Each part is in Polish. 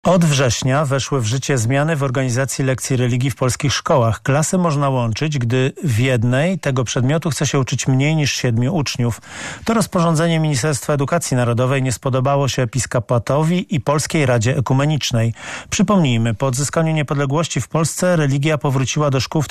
Od września weszły w życie zmiany w organizacji lekcji religii w polskich szkołach. Klasy można łączyć, gdy w jednej tego przedmiotu chce się uczyć mniej niż 7 uczniów. To rozporządzenie Ministerstwa Edukacji Narodowej nie spodobało się Episkopatowi i Polskiej Radzie Ekumenicznej. Przypomnijmy, po odzyskaniu niepodległości w Polsce religia powróciła do szkół w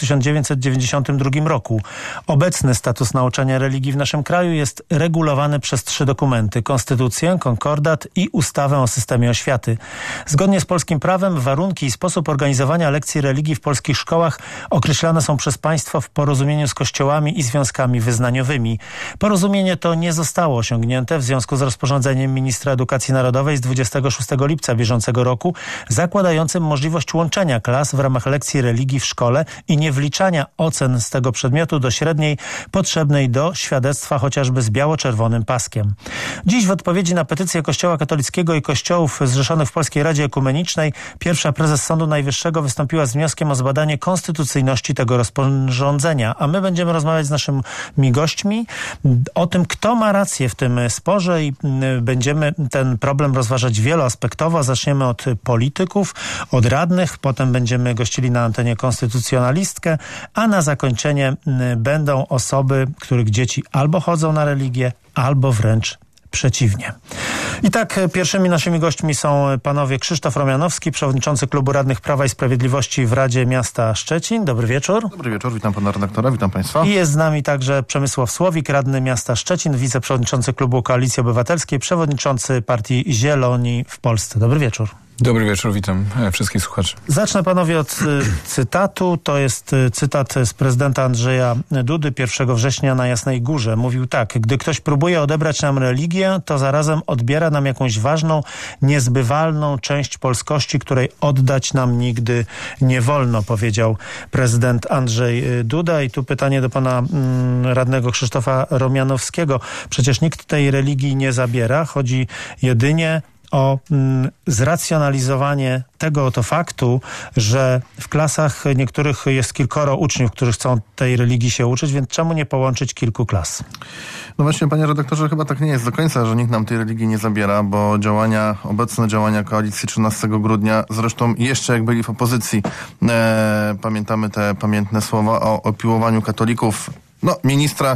1992 roku. Obecny status nauczania religii w naszym kraju jest regulowany przez 3 dokumenty: Konstytucję, Konkordat i Ustawę o systemie oświaty. Zgodnie z polskim prawem warunki i sposób organizowania lekcji religii w polskich szkołach określane są przez państwo w porozumieniu z kościołami i związkami wyznaniowymi. Porozumienie to nie zostało osiągnięte w związku z rozporządzeniem ministra edukacji narodowej z 26 lipca bieżącego roku, zakładającym możliwość łączenia klas w ramach lekcji religii w szkole i nie wliczania ocen z tego przedmiotu do średniej potrzebnej do świadectwa chociażby z biało-czerwonym paskiem. Dziś w odpowiedzi na petycję Kościoła katolickiego i kościołów zrzeszonych w Polskiej Radzie Ekumenicznej pierwsza prezes Sądu Najwyższego wystąpiła z wnioskiem o zbadanie konstytucyjności tego rozporządzenia, a my będziemy rozmawiać z naszymi gośćmi o tym, kto ma rację w tym sporze i będziemy ten problem rozważać wieloaspektowo. Zaczniemy od polityków, od radnych, potem będziemy gościli na antenie konstytucjonalistkę, a na zakończenie będą osoby, których dzieci albo chodzą na religię, albo wręcz przeciwnie. I tak pierwszymi naszymi gośćmi są panowie Krzysztof Romianowski, przewodniczący Klubu Radnych Prawa i Sprawiedliwości w Radzie Miasta Szczecin. Dobry wieczór. Dobry wieczór, witam pana redaktora, witam państwa. I jest z nami także Przemysław Słowik, radny Miasta Szczecin, wiceprzewodniczący Klubu Koalicji Obywatelskiej, przewodniczący Partii Zieloni w Polsce. Dobry wieczór. Dobry wieczór, witam wszystkich słuchaczy. Zacznę panowie od cytatu. To jest cytat z prezydenta Andrzeja Dudy 1 września na Jasnej Górze. Mówił tak: gdy ktoś próbuje odebrać nam religię, to zarazem odbiera nam jakąś ważną, niezbywalną część polskości, której oddać nam nigdy nie wolno, powiedział prezydent Andrzej Duda. I tu pytanie do pana radnego Krzysztofa Romianowskiego. Przecież nikt tej religii nie zabiera. Chodzi jedynie o zracjonalizowanie tego oto faktu, że w klasach niektórych jest kilkoro uczniów, którzy chcą tej religii się uczyć, więc czemu nie połączyć kilku klas? No właśnie, panie redaktorze, chyba tak nie jest do końca, że nikt nam tej religii nie zabiera, bo obecne działania koalicji 13 grudnia, zresztą jeszcze jak byli w opozycji, pamiętamy te pamiętne słowa o opiłowaniu katolików. Ministra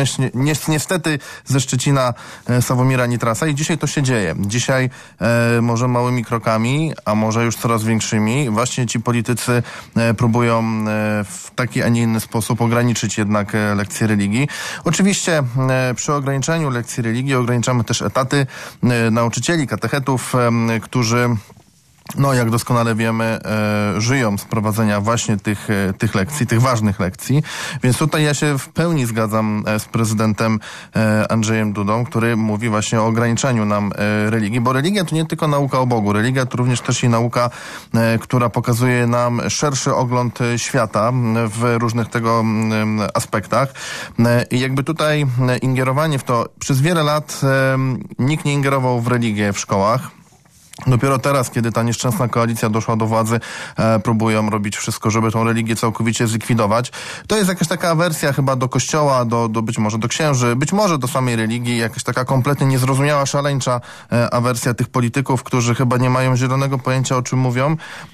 niestety ze Szczecina Sławomira Nitrasa, i dzisiaj to się dzieje. Dzisiaj może małymi krokami, a może już coraz większymi, właśnie ci politycy próbują w taki, a nie inny sposób ograniczyć jednak lekcje religii. Oczywiście przy ograniczeniu lekcji religii ograniczamy też etaty nauczycieli, katechetów, którzy jak doskonale wiemy, żyją z prowadzenia właśnie tych lekcji, tych ważnych lekcji. Więc tutaj ja się w pełni zgadzam z prezydentem Andrzejem Dudą, który mówi właśnie o ograniczeniu nam religii, bo religia to nie tylko nauka o Bogu. Religia to również też i nauka, która pokazuje nam szerszy ogląd świata w różnych tego aspektach. I jakby tutaj ingerowanie w to, przez wiele lat nikt nie ingerował w religię w szkołach. Dopiero teraz, kiedy ta nieszczęsna koalicja doszła do władzy, próbują robić wszystko, żeby tą religię całkowicie zlikwidować. To jest jakaś taka awersja chyba do kościoła, do być może do księży, być może do samej religii, jakaś taka kompletnie niezrozumiała, szaleńcza awersja tych polityków, którzy chyba nie mają zielonego pojęcia, o czym mówią,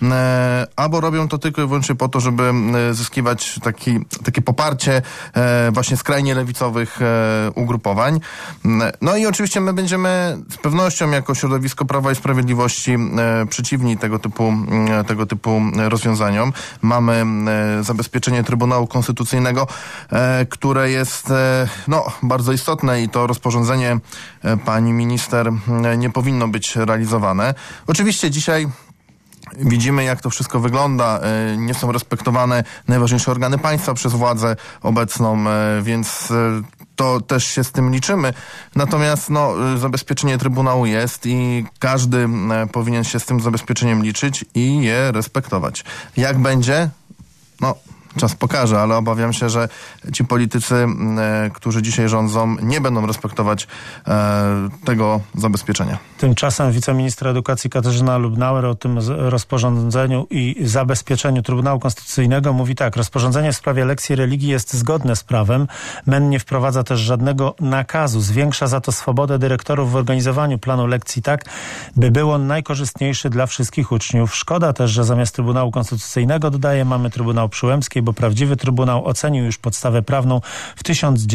albo robią to tylko i wyłącznie po to, żeby zyskiwać takie poparcie właśnie skrajnie lewicowych ugrupowań. No i oczywiście my będziemy z pewnością jako środowisko Prawa i Sprawiedliwości przeciwni tego typu rozwiązaniom. Mamy zabezpieczenie Trybunału Konstytucyjnego, które jest bardzo istotne, i to rozporządzenie pani minister nie powinno być realizowane. Oczywiście dzisiaj widzimy, jak to wszystko wygląda. Nie są respektowane najważniejsze organy państwa przez władzę obecną, więc to też się z tym liczymy. Natomiast zabezpieczenie Trybunału jest i każdy powinien się z tym zabezpieczeniem liczyć i je respektować. Jak będzie? czas pokaże, ale obawiam się, że ci politycy, którzy dzisiaj rządzą, nie będą respektować tego zabezpieczenia. Tymczasem wiceministra edukacji Katarzyna Lubnauer o tym rozporządzeniu i zabezpieczeniu Trybunału Konstytucyjnego mówi tak: rozporządzenie w sprawie lekcji religii jest zgodne z prawem. MEN nie wprowadza też żadnego nakazu. Zwiększa za to swobodę dyrektorów w organizowaniu planu lekcji tak, by był on najkorzystniejszy dla wszystkich uczniów. Szkoda też, że zamiast Trybunału Konstytucyjnego, dodaje, mamy Trybunał Przyłębski, bo prawdziwy Trybunał ocenił już podstawę prawną w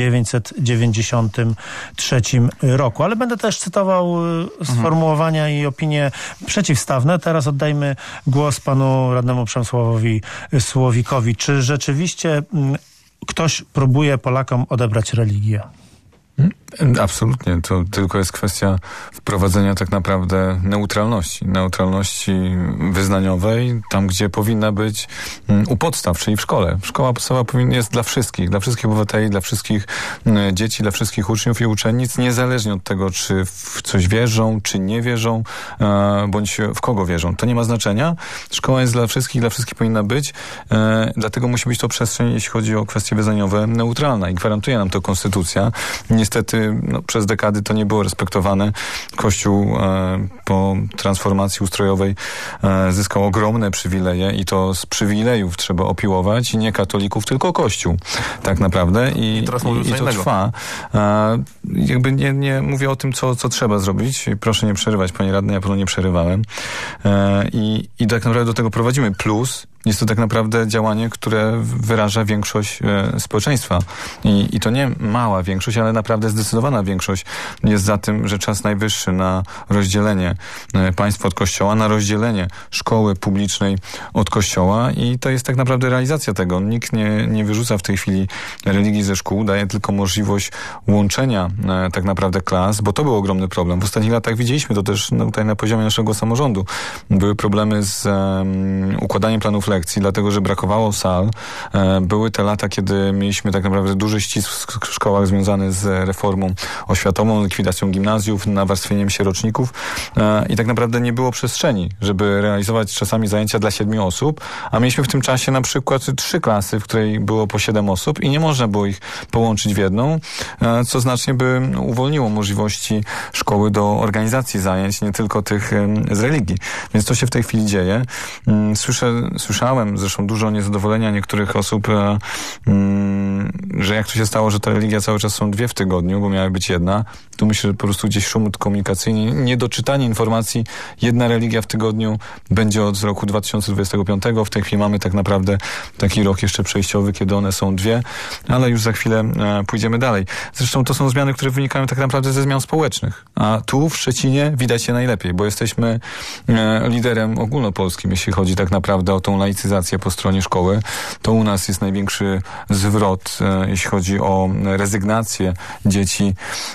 1993 roku. Ale będę też cytował sformułowania i opinie przeciwstawne. Teraz oddajmy głos panu radnemu Przemysławowi Słowikowi. Czy rzeczywiście ktoś próbuje Polakom odebrać religię? Absolutnie. To tylko jest kwestia wprowadzenia tak naprawdę neutralności wyznaniowej, tam gdzie powinna być u podstaw, czyli w szkole. Szkoła podstawowa jest dla wszystkich obywateli, dla wszystkich dzieci, dla wszystkich uczniów i uczennic, niezależnie od tego, czy w coś wierzą, czy nie wierzą, bądź w kogo wierzą. To nie ma znaczenia. Szkoła jest dla wszystkich powinna być. Dlatego musi być to przestrzeń, jeśli chodzi o kwestie wyznaniowe, neutralna i gwarantuje nam to konstytucja. Niestety przez dekady to nie było respektowane. Kościół po transformacji ustrojowej zyskał ogromne przywileje i to z przywilejów trzeba opiłować i nie katolików, tylko Kościół. Tak naprawdę. I to trwa. Jakby nie mówię o tym, co trzeba zrobić. Proszę nie przerywać, panie radny, ja panu nie przerywałem. I tak naprawdę do tego prowadzimy. Plus jest to tak naprawdę działanie, które wyraża większość społeczeństwa. I to nie mała większość, ale naprawdę zdecydowana większość jest za tym, że czas najwyższy na rozdzielenie państwa od Kościoła, na rozdzielenie szkoły publicznej od Kościoła i to jest tak naprawdę realizacja tego. Nikt nie wyrzuca w tej chwili religii ze szkół, daje tylko możliwość łączenia tak naprawdę klas, bo to był ogromny problem. W ostatnich latach widzieliśmy to też tutaj na poziomie naszego samorządu. Były problemy z układaniem planów lekcji, dlatego że brakowało sal. Były te lata, kiedy mieliśmy tak naprawdę duży ścisk w szkołach związany z reformą oświatową, likwidacją gimnazjów, nawarstwieniem się roczników i tak naprawdę nie było przestrzeni, żeby realizować czasami zajęcia dla 7 osób, a mieliśmy w tym czasie na przykład 3 klasy, w której było po 7 osób i nie można było ich połączyć w jedną, co znacznie by uwolniło możliwości szkoły do organizacji zajęć, nie tylko tych z religii. Więc to się w tej chwili dzieje. Słyszałem zresztą dużo niezadowolenia niektórych osób, że jak to się stało, że ta religia cały czas są 2 w tygodniu, bo miała być jedna. Tu myślę, że po prostu gdzieś szum komunikacyjny, niedoczytanie informacji, 1 religia w tygodniu będzie od roku 2025. W tej chwili mamy tak naprawdę taki rok jeszcze przejściowy, kiedy one są 2, ale już za chwilę pójdziemy dalej. Zresztą to są zmiany, które wynikają tak naprawdę ze zmian społecznych. A tu w Szczecinie widać je najlepiej, bo jesteśmy liderem ogólnopolskim, jeśli chodzi tak naprawdę o tą laicyzację po stronie szkoły. To u nas jest największy zwrot, jeśli chodzi o rezygnację dzieci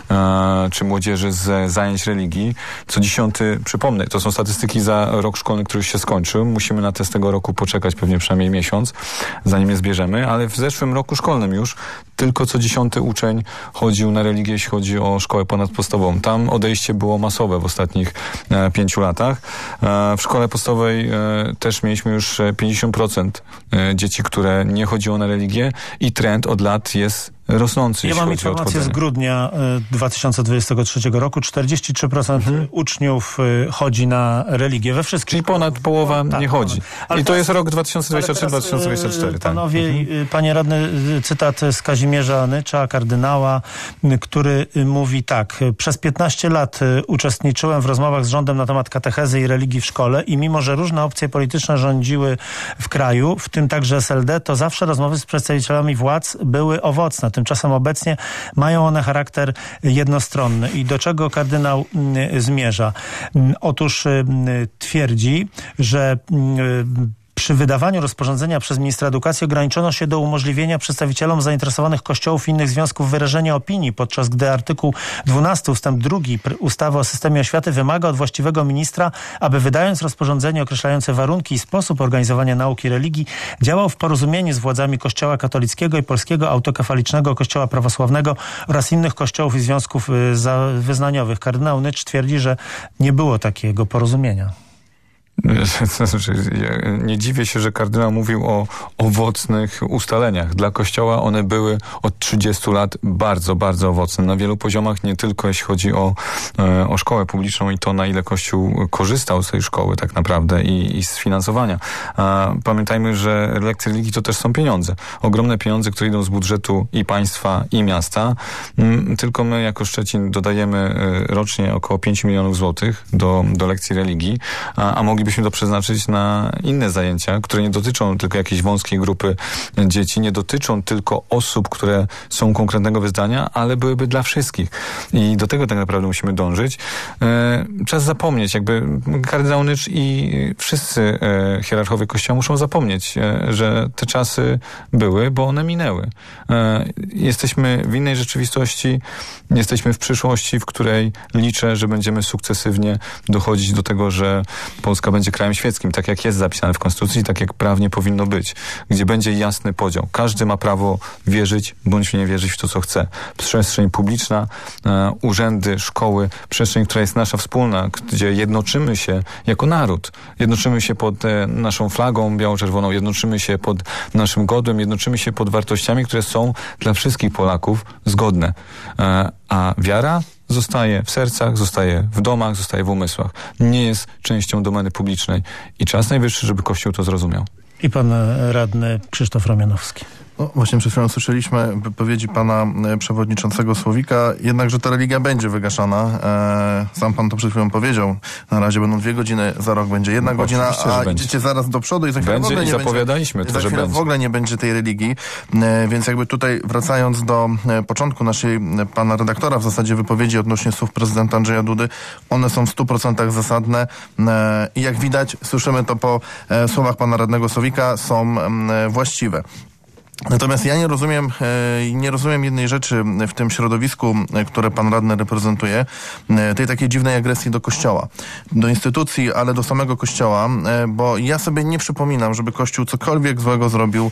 czy młodzieży z zajęć religii. Co 10, przypomnę, to są statystyki za rok szkolny, który już się skończył. Musimy na te z tego roku poczekać pewnie przynajmniej miesiąc, zanim je zbierzemy, ale w zeszłym roku szkolnym już tylko co 10 uczeń chodził na religię, jeśli chodzi o szkołę ponadpodstawową. Tam odejście było masowe w ostatnich 5 latach. W szkole podstawowej też mieliśmy już 50% dzieci, które nie chodziło na religię i trend od lat jest rosnący. Ja mam informację z grudnia 2023 roku. 43% uczniów chodzi na religię we wszystkich. Czyli ponad połowa nie chodzi. I to jest rok 2023-2024. Panowie, panie radny, cytat z Kazimierza Nycza, kardynała, który mówi tak: przez 15 lat uczestniczyłem w rozmowach z rządem na temat katechezy i religii w szkole i mimo, że różne opcje polityczne rządziły w kraju, w tym także SLD, to zawsze rozmowy z przedstawicielami władz były owocne. Tymczasem obecnie mają one charakter jednostronny. I do czego kardynał zmierza? Otóż twierdzi, że przy wydawaniu rozporządzenia przez ministra edukacji ograniczono się do umożliwienia przedstawicielom zainteresowanych kościołów i innych związków wyrażenia opinii, podczas gdy artykuł 12 ustęp 2 ustawy o systemie oświaty wymaga od właściwego ministra, aby wydając rozporządzenie określające warunki i sposób organizowania nauki religii, działał w porozumieniu z władzami Kościoła katolickiego i Polskiego Autokefalicznego Kościoła Prawosławnego oraz innych kościołów i związków wyznaniowych. Kardynał Nycz twierdzi, że nie było takiego porozumienia. Nie dziwię się, że kardynał mówił o owocnych ustaleniach. Dla Kościoła one były od 30 lat bardzo, bardzo owocne. Na wielu poziomach, nie tylko jeśli chodzi o szkołę publiczną i to, na ile Kościół korzystał z tej szkoły tak naprawdę i z finansowania. Pamiętajmy, że lekcje religii to też są pieniądze. Ogromne pieniądze, które idą z budżetu i państwa, i miasta. Tylko my jako Szczecin dodajemy rocznie około 5 milionów złotych do lekcji religii, a moglibyśmy to przeznaczyć na inne zajęcia, które nie dotyczą tylko jakiejś wąskiej grupy dzieci, nie dotyczą tylko osób, które są konkretnego wyznania, ale byłyby dla wszystkich. I do tego tak naprawdę musimy dążyć. Czas zapomnieć, jakby kardynał Nycz i wszyscy hierarchowie Kościoła muszą zapomnieć, że te czasy były, bo one minęły. Jesteśmy w innej rzeczywistości, jesteśmy w przyszłości, w której liczę, że będziemy sukcesywnie dochodzić do tego, że Polska będzie krajem świeckim, tak jak jest zapisane w Konstytucji, tak jak prawnie powinno być, gdzie będzie jasny podział. Każdy ma prawo wierzyć bądź nie wierzyć w to, co chce. Przestrzeń publiczna, urzędy, szkoły, przestrzeń, która jest nasza wspólna, gdzie jednoczymy się jako naród. Jednoczymy się pod naszą flagą biało-czerwoną, jednoczymy się pod naszym godłem, jednoczymy się pod wartościami, które są dla wszystkich Polaków zgodne. A wiara zostaje w sercach, zostaje w domach, zostaje w umysłach. Nie jest częścią domeny publicznej. I czas najwyższy, żeby Kościół to zrozumiał. I pan radny Krzysztof Romianowski. No, właśnie przed chwilą słyszeliśmy wypowiedzi pana przewodniczącego Słowika, jednakże ta religia będzie wygaszana. Sam pan to przed chwilą powiedział. Na razie będą 2 godziny, za rok będzie 1 godzina, a idziecie zaraz do przodu i za chwilę będzie, w ogóle nie zapowiadaliśmy będzie. Za chwilę w ogóle nie będzie tej religii. Więc jakby tutaj wracając do początku naszej pana redaktora w zasadzie wypowiedzi odnośnie słów prezydenta Andrzeja Dudy, one są w 100% zasadne i jak widać, słyszymy to po słowach pana radnego Słowika, są właściwe. Natomiast ja nie rozumiem jednej rzeczy w tym środowisku, które pan radny reprezentuje, tej takiej dziwnej agresji do Kościoła, do instytucji, ale do samego Kościoła, bo ja sobie nie przypominam, żeby Kościół cokolwiek złego zrobił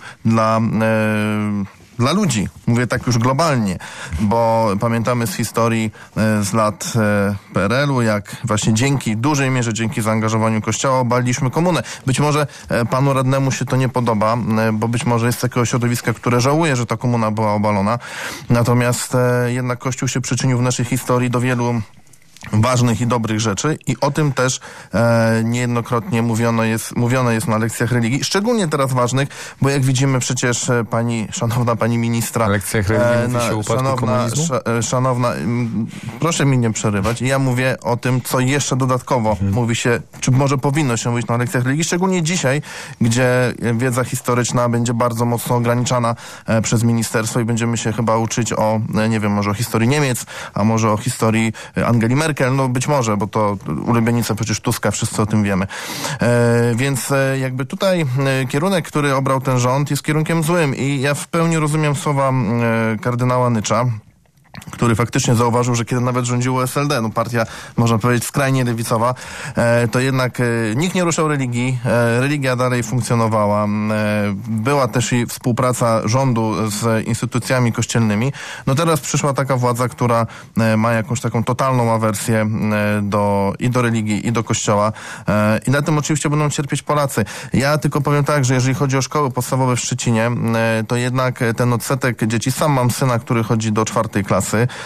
dla ludzi. Mówię tak już globalnie, bo pamiętamy z historii z lat PRL-u, jak właśnie w dużej mierze dzięki zaangażowaniu Kościoła obaliliśmy komunę. Być może panu radnemu się to nie podoba, bo być może jest z takiego środowiska, które żałuje, że ta komuna była obalona. Natomiast jednak Kościół się przyczynił w naszej historii do wielu ważnych i dobrych rzeczy i o tym też niejednokrotnie mówione jest na lekcjach religii, szczególnie teraz ważnych, bo jak widzimy przecież szanowna pani ministra... Na lekcjach religii mówi się o upadku komunizmu? Szanowna, proszę mi nie przerywać. Ja mówię o tym, co jeszcze dodatkowo mówi się, czy może powinno się mówić na lekcjach religii, szczególnie dzisiaj, gdzie wiedza historyczna będzie bardzo mocno ograniczana przez ministerstwo i będziemy się chyba uczyć może o historii Niemiec, a może o historii Angeli Merkel, no być może, bo to ulubienica przecież Tuska, wszyscy o tym wiemy. Więc jakby tutaj kierunek, który obrał ten rząd, jest kierunkiem złym i ja w pełni rozumiem słowa kardynała Nycza, który faktycznie zauważył, że kiedy nawet rządziło SLD, partia, można powiedzieć, skrajnie lewicowa, to jednak nikt nie ruszał religii, religia dalej funkcjonowała. Była też i współpraca rządu z instytucjami kościelnymi. No teraz przyszła taka władza, która ma jakąś taką totalną awersję do religii i do Kościoła. I na tym oczywiście będą cierpieć Polacy. Ja tylko powiem tak, że jeżeli chodzi o szkoły podstawowe w Szczecinie, to jednak ten odsetek dzieci, sam mam syna, który chodzi do 4. klasy,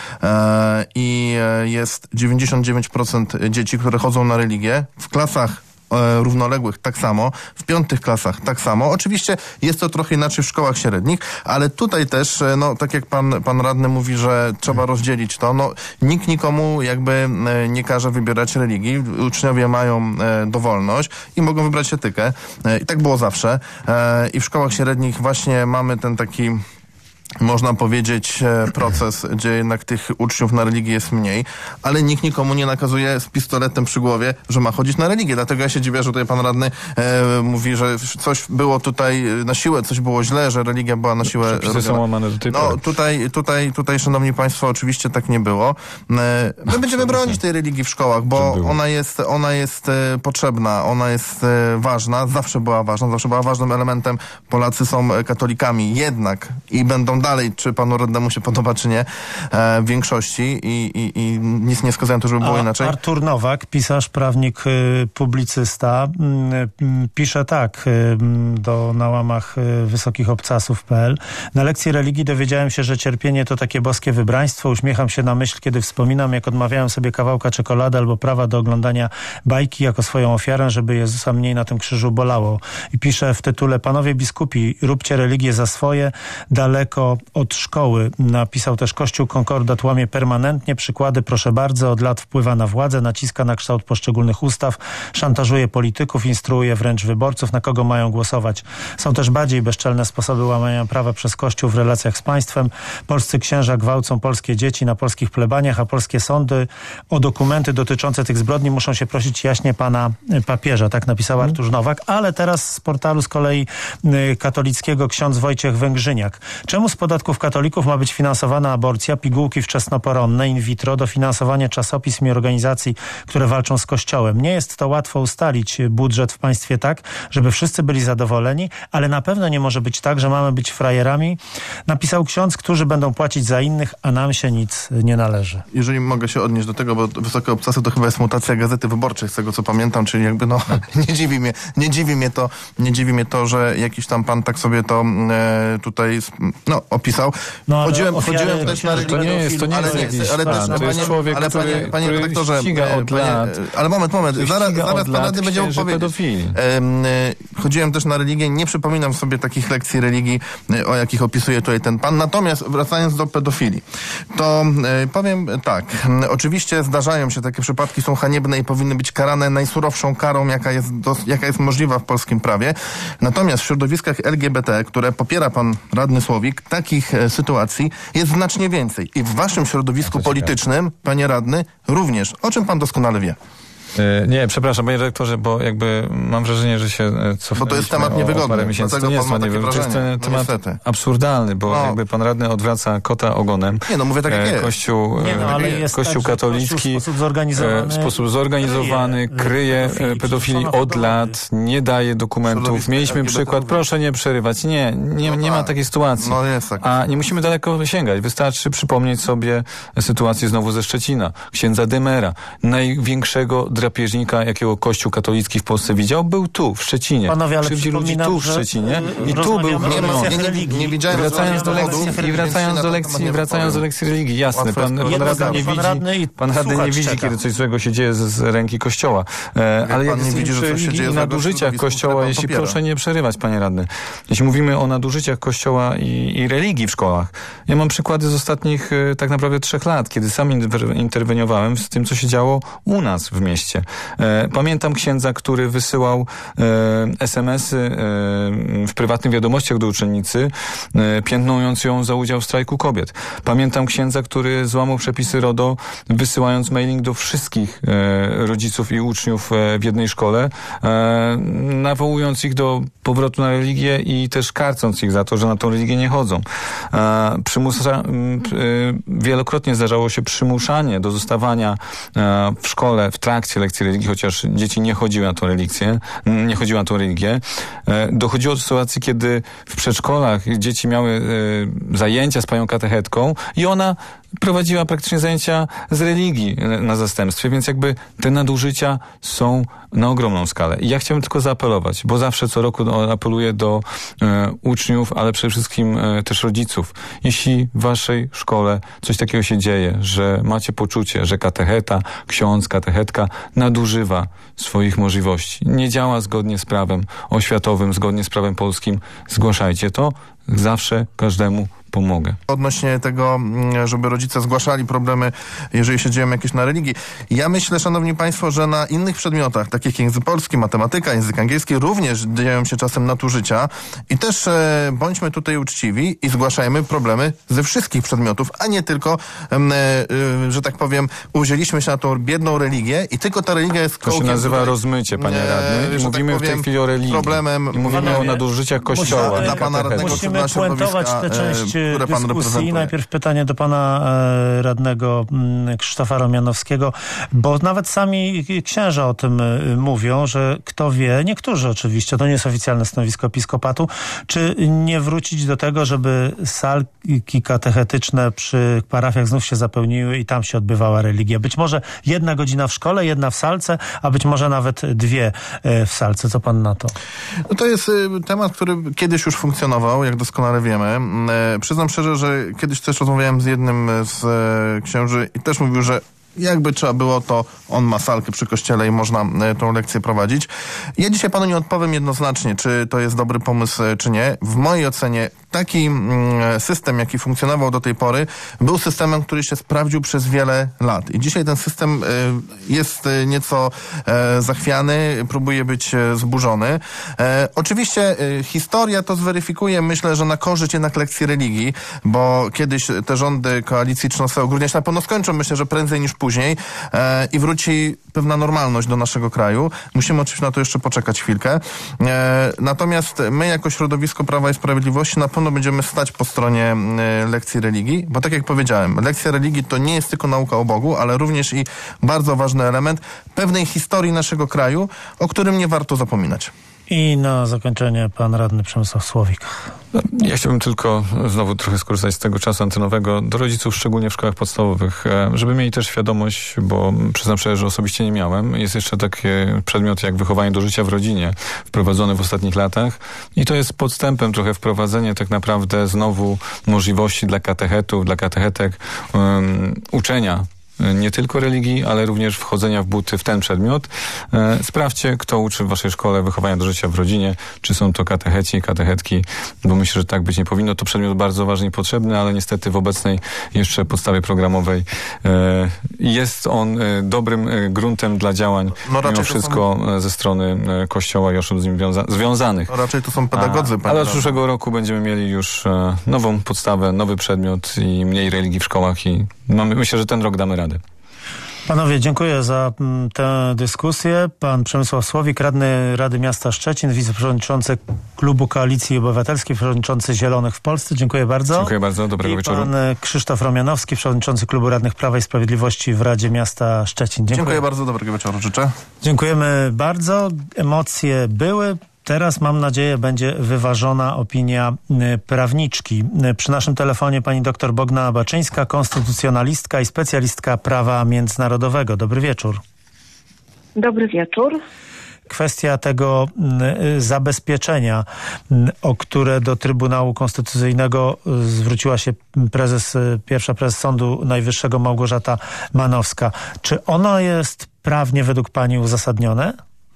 i jest 99% dzieci, które chodzą na religię. W klasach równoległych tak samo, w 5. klasach tak samo. Oczywiście jest to trochę inaczej w szkołach średnich, ale tutaj też, tak jak pan radny mówi, że trzeba rozdzielić to, nikt nikomu jakby nie każe wybierać religii. Uczniowie mają dowolność i mogą wybrać etykę. I tak było zawsze. I w szkołach średnich właśnie mamy ten taki, można powiedzieć, proces, gdzie jednak tych uczniów na religię jest mniej, ale nikt nikomu nie nakazuje z pistoletem przy głowie, że ma chodzić na religię. Dlatego ja się dziwię, że tutaj pan radny mówi, że coś było tutaj na siłę, coś było źle, że religia była na siłę. Przepisy są łamane do tej pory. Tutaj, szanowni państwo, oczywiście tak nie było. My będziemy bronić tej religii w szkołach, bo ona jest potrzebna, ona jest ważna, zawsze była ważnym elementem. Polacy są katolikami jednak i będą idą dalej, czy panu radnemu się podoba, czy nie, w większości i nic nie wskazałem to, żeby było inaczej. Artur Nowak, pisarz, prawnik, publicysta, pisze tak na łamach wysokich-obcasów.pl. Na lekcji religii dowiedziałem się, że cierpienie to takie boskie wybraństwo. Uśmiecham się na myśl, kiedy wspominam, jak odmawiałem sobie kawałka czekolady albo prawa do oglądania bajki jako swoją ofiarę, żeby Jezusa mniej na tym krzyżu bolało. I pisze w tytule: panowie biskupi, róbcie religię za swoje, daleko od szkoły. Napisał też: Kościół Konkordat łamie permanentnie przykłady, proszę bardzo, od lat wpływa na władzę, naciska na kształt poszczególnych ustaw, szantażuje polityków, instruuje wręcz wyborców, na kogo mają głosować. Są też bardziej bezczelne sposoby łamania prawa przez Kościół w relacjach z państwem. Polscy księża gwałcą polskie dzieci na polskich plebaniach, a polskie sądy o dokumenty dotyczące tych zbrodni muszą się prosić jaśnie pana papieża. Tak napisał Artur Nowak. Ale teraz z portalu z kolei katolickiego ksiądz Wojciech Węgrzyniak. Czemu z podatków katolików ma być finansowana aborcja, pigułki wczesnoporonne, in vitro, dofinansowanie czasopism i organizacji, które walczą z Kościołem? Nie jest to łatwo ustalić budżet w państwie tak, żeby wszyscy byli zadowoleni, ale na pewno nie może być tak, że mamy być frajerami, napisał ksiądz, którzy będą płacić za innych, a nam się nic nie należy. Jeżeli mogę się odnieść do tego, bo Wysokie Obcasy to chyba jest mutacja Gazety Wyborczej, z tego co pamiętam, czyli jakby nie dziwi mnie to, że jakiś tam pan tak sobie to tutaj opisał. Chodziłem też na religię. To nie jest człowiek, panie redaktorze, ale moment, zaraz pan radny będzie mógł powiedzieć. Chodziłem też na religię, nie przypominam sobie takich lekcji religii, o jakich opisuje tutaj ten pan. Natomiast wracając do pedofilii, to powiem tak, oczywiście zdarzają się takie przypadki, są haniebne i powinny być karane najsurowszą karą, jaka jest możliwa w polskim prawie. Natomiast w środowiskach LGBT, które popiera pan radny Słowik, takich sytuacji jest znacznie więcej. I w waszym środowisku politycznym, panie radny, również, o czym pan doskonale wie. Nie, przepraszam, panie redaktorze, bo jakby mam wrażenie, że się cofnęliśmy. Bo to jest temat niewygodny. Parę miesięcy. To nie jest temat absurdalny, bo jakby pan radny odwraca kota ogonem. Nie, mówię tak jak jest. Kościół katolicki w sposób zorganizowany kryje pedofilii od lat, nie daje dokumentów. Mieliśmy przykład, proszę nie przerywać. Nie ma takiej sytuacji. Jest tak. A nie musimy daleko sięgać. Wystarczy przypomnieć sobie sytuację znowu ze Szczecina. Księdza Dymera, największego drapieżnika, jakiego Kościół katolicki w Polsce widział, był tu, w Szczecinie. Panowie, ale krzywdził ludzi tu, w Szczecinie i tu był chroniony. Nie widziałem. Wracając do lekcji religii, jasne. Pan radny nie widzi, kiedy coś złego się dzieje z ręki Kościoła. Ale jak widzi, że coś się dzieje i nadużyciach Kościoła, jeśli proszę nie przerywać, panie radny. Jeśli mówimy o nadużyciach Kościoła i religii w szkołach, ja mam przykłady z ostatnich tak naprawdę 3 lat, kiedy sam interweniowałem z tym, co się działo u nas w mieście. Pamiętam księdza, który wysyłał SMS-y w prywatnych wiadomościach do uczennicy, piętnując ją za udział w strajku kobiet. Pamiętam księdza, który złamał przepisy RODO, wysyłając mailing do wszystkich rodziców i uczniów w jednej szkole, nawołując ich do powrotu na religię i też karcąc ich za to, że na tą religię nie chodzą. Wielokrotnie zdarzało się przymuszanie do zostawania w szkole w trakcie lekcji religii, chociaż dzieci nie chodziły na tą religię. Dochodziło do sytuacji, kiedy w przedszkolach dzieci miały zajęcia z panią katechetką i ona prowadziła praktycznie zajęcia z religii na zastępstwie, więc jakby te nadużycia są na ogromną skalę. I ja chciałbym tylko zaapelować, bo zawsze co roku apeluję do uczniów, ale przede wszystkim też rodziców. Jeśli w waszej szkole coś takiego się dzieje, że macie poczucie, że katecheta, ksiądz, katechetka nadużywa swoich możliwości, nie działa zgodnie z prawem oświatowym, zgodnie z prawem polskim, zgłaszajcie to. Zawsze każdemu pomogę. Odnośnie tego, żeby rodzice zgłaszali problemy, jeżeli się dzieją jakieś na religii. Ja myślę, szanowni państwo, że na innych przedmiotach, takich jak język polski, matematyka, język angielski, również dzieją się czasem nadużycia i też bądźmy tutaj uczciwi i zgłaszajmy problemy ze wszystkich przedmiotów, a nie tylko, że tak powiem, uwzięliśmy się na tą biedną religię i tylko ta religia jest kołkiem. To się nazywa tutaj rozmycie, panie radny. Mówimy tak powiem, w tej chwili o religii. Problemem. I mówimy o nadużyciach Kościoła. Dla pana radnego Spróbujmy puentować tę część dyskusji. Najpierw pytanie do pana radnego Krzysztofa Romianowskiego, bo nawet sami księża o tym mówią, że kto wie, niektórzy oczywiście, to nie jest oficjalne stanowisko episkopatu, czy nie wrócić do tego, żeby salki katechetyczne przy parafiach znów się zapełniły i tam się odbywała religia. Być może 1 godzina w szkole, 1 w salce, a być może nawet 2 w salce. Co pan na to? No to jest temat, który kiedyś już funkcjonował, jak doskonale wiemy. Przyznam szczerze, że kiedyś też rozmawiałem z jednym z księży i też mówił, że jakby trzeba było, to on ma salkę przy kościele i można tą lekcję prowadzić. Ja dzisiaj panu nie odpowiem jednoznacznie, czy to jest dobry pomysł, czy nie. W mojej ocenie taki system, jaki funkcjonował do tej pory, był systemem, który się sprawdził przez wiele lat. I dzisiaj ten system jest nieco zachwiany, próbuje być zburzony. Oczywiście historia to zweryfikuje, myślę, że na korzyść jednak lekcji religii, bo kiedyś te rządy koalicji 13 grudnia się na pewno skończą, myślę, że prędzej niż później i wróci pewna normalność do naszego kraju. Musimy oczywiście na to jeszcze poczekać chwilkę. Natomiast my jako środowisko Prawa i Sprawiedliwości na pewno będziemy stać po stronie lekcji religii, bo tak jak powiedziałem, lekcja religii to nie jest tylko nauka o Bogu, ale również i bardzo ważny element pewnej historii naszego kraju, o którym nie warto zapominać. I na zakończenie pan radny Przemysław Słowik. Ja chciałbym tylko znowu trochę skorzystać z tego czasu antenowego do rodziców, szczególnie w szkołach podstawowych, żeby mieli też świadomość, bo przyznam szczerze, że osobiście nie miałem. Jest jeszcze taki przedmiot jak wychowanie do życia w rodzinie, wprowadzony w ostatnich latach i to jest podstępem trochę wprowadzenie tak naprawdę znowu możliwości dla katechetów, dla katechetek uczenia nie tylko religii, ale również wchodzenia w buty w ten przedmiot. Sprawdźcie, kto uczy w waszej szkole wychowania do życia w rodzinie, czy są to katecheci, katechetki, bo myślę, że tak być nie powinno. To przedmiot bardzo ważny i potrzebny, ale niestety w obecnej jeszcze podstawie programowej jest on dobrym gruntem dla działań mimo wszystko ze strony Kościoła i osób z nim związanych. No raczej to są pedagodzy. Ale od przyszłego roku będziemy mieli już nową podstawę, nowy przedmiot i mniej religii w szkołach i myślę, że ten rok damy radę. Panowie, dziękuję za tę dyskusję. Pan Przemysław Słowik, radny Rady Miasta Szczecin, wiceprzewodniczący Klubu Koalicji Obywatelskiej, przewodniczący Zielonych w Polsce. Dziękuję bardzo. Dziękuję bardzo, dobrego wieczoru. Pan Krzysztof Romianowski, przewodniczący Klubu Radnych Prawa i Sprawiedliwości w Radzie Miasta Szczecin. Dziękuję bardzo, dobrego wieczoru życzę. Dziękujemy bardzo. Emocje były. Teraz, mam nadzieję, będzie wyważona opinia prawniczki. Przy naszym telefonie pani dr Bogna Baczyńska, konstytucjonalistka i specjalistka prawa międzynarodowego. Dobry wieczór. Dobry wieczór. Kwestia tego zabezpieczenia, o które do Trybunału Konstytucyjnego zwróciła się pierwsza prezes Sądu Najwyższego Małgorzata Manowska. Czy ono jest prawnie według pani uzasadnione?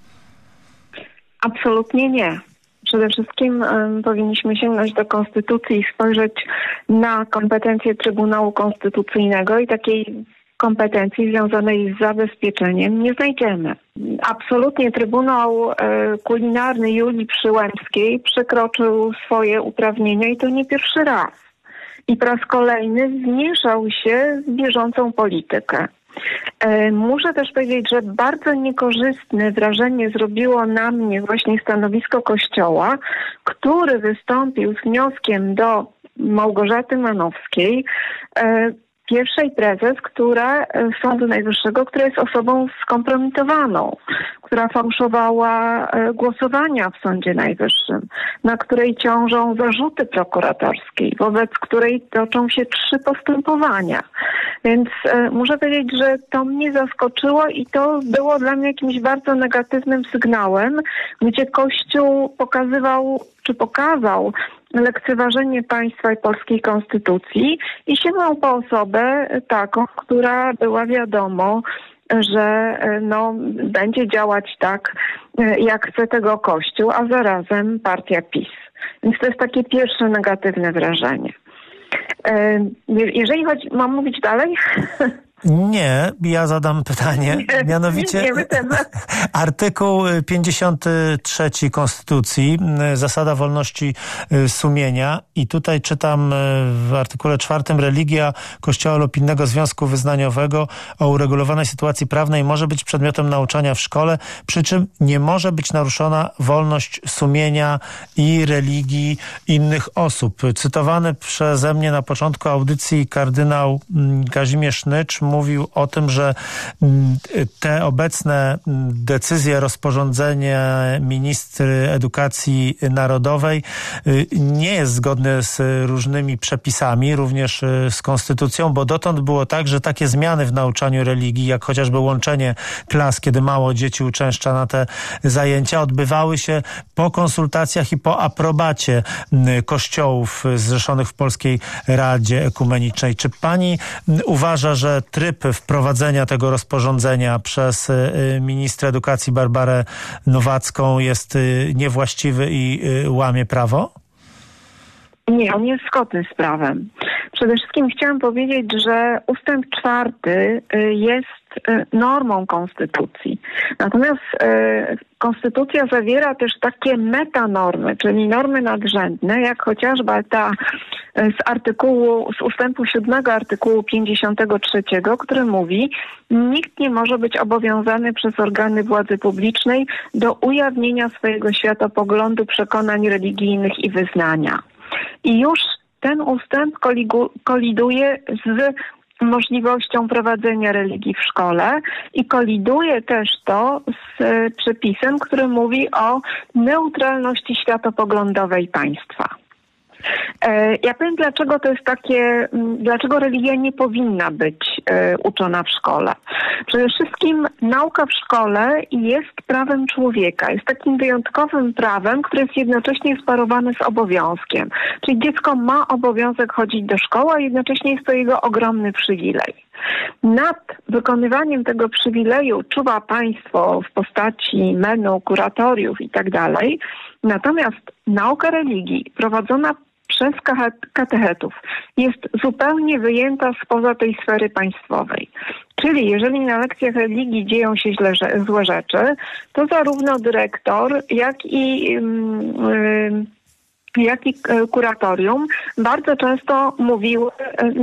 Absolutnie nie. Przede wszystkim powinniśmy sięgnąć do Konstytucji i spojrzeć na kompetencje Trybunału Konstytucyjnego i takiej kompetencji związanej z zabezpieczeniem nie znajdziemy. Absolutnie Trybunał Kulinarny Julii Przyłębskiej przekroczył swoje uprawnienia i to nie pierwszy raz. I po raz kolejny zmieszał się z bieżącą politykę. Muszę też powiedzieć, że bardzo niekorzystne wrażenie zrobiło na mnie właśnie stanowisko Kościoła, który wystąpił z wnioskiem do Małgorzaty Manowskiej, pierwszej prezes, Sądu Najwyższego, która jest osobą skompromitowaną, która fałszowała głosowania w Sądzie Najwyższym, na której ciążą zarzuty prokuratorskie, wobec której toczą się 3 postępowania. Więc muszę powiedzieć, że to mnie zaskoczyło i to było dla mnie jakimś bardzo negatywnym sygnałem, gdzie Kościół pokazał lekceważenie państwa i polskiej konstytucji i sięgnął po osobę taką, która była wiadomo, że będzie działać tak, jak chce tego Kościół, a zarazem partia PiS. Więc to jest takie pierwsze negatywne wrażenie. Jeżeli mam mówić dalej? Nie, ja zadam pytanie. Mianowicie artykuł 53 Konstytucji, zasada wolności sumienia, i tutaj czytam w artykule 4: religia Kościoła lub innego związku wyznaniowego o uregulowanej sytuacji prawnej może być przedmiotem nauczania w szkole, przy czym nie może być naruszona wolność sumienia i religii innych osób. Cytowany przeze mnie na początku audycji kardynał Kazimierz Nycz mówił o tym, że te obecne decyzje, rozporządzenie ministry edukacji narodowej nie jest zgodne z różnymi przepisami, również z konstytucją, bo dotąd było tak, że takie zmiany w nauczaniu religii, jak chociażby łączenie klas, kiedy mało dzieci uczęszcza na te zajęcia, odbywały się po konsultacjach i po aprobacie kościołów zrzeszonych w Polskiej Radzie Ekumenicznej. Czy pani uważa, że tryb wprowadzenia tego rozporządzenia przez ministra edukacji Barbarę Nowacką jest niewłaściwy i łamie prawo? Nie, on jest zgodny z prawem. Przede wszystkim chciałam powiedzieć, że ustęp 4 jest normą konstytucji. Natomiast konstytucja zawiera też takie metanormy, czyli normy nadrzędne, jak chociażby ta z ustępu 7 artykułu 53, który mówi: nikt nie może być obowiązany przez organy władzy publicznej do ujawnienia swojego światopoglądu, przekonań religijnych i wyznania. I już ten ustęp koliduje z możliwością prowadzenia religii w szkole i koliduje też to z przepisem, który mówi o neutralności światopoglądowej państwa. Ja powiem, dlaczego to jest dlaczego religia nie powinna być uczona w szkole. Przede wszystkim nauka w szkole jest prawem człowieka. Jest takim wyjątkowym prawem, które jest jednocześnie sparowane z obowiązkiem. Czyli dziecko ma obowiązek chodzić do szkoły, a jednocześnie jest to jego ogromny przywilej. Nad wykonywaniem tego przywileju czuwa państwo w postaci menu, kuratoriów itd. Natomiast nauka religii prowadzona przez katechetów jest zupełnie wyjęta spoza tej sfery państwowej. Czyli jeżeli na lekcjach religii dzieją się złe rzeczy, to zarówno dyrektor, jak i kuratorium bardzo często mówiły: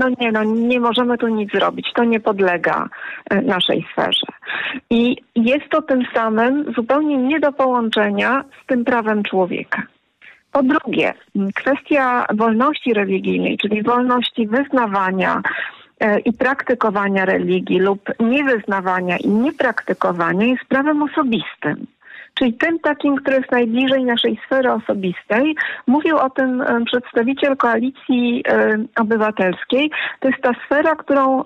nie możemy tu nic zrobić, to nie podlega naszej sferze. I jest to tym samym zupełnie nie do połączenia z tym prawem człowieka. Po drugie, kwestia wolności religijnej, czyli wolności wyznawania i praktykowania religii lub niewyznawania i niepraktykowania, jest prawem osobistym. Czyli tym takim, który jest najbliżej naszej sfery osobistej. Mówił o tym przedstawiciel Koalicji Obywatelskiej. To jest ta sfera, którą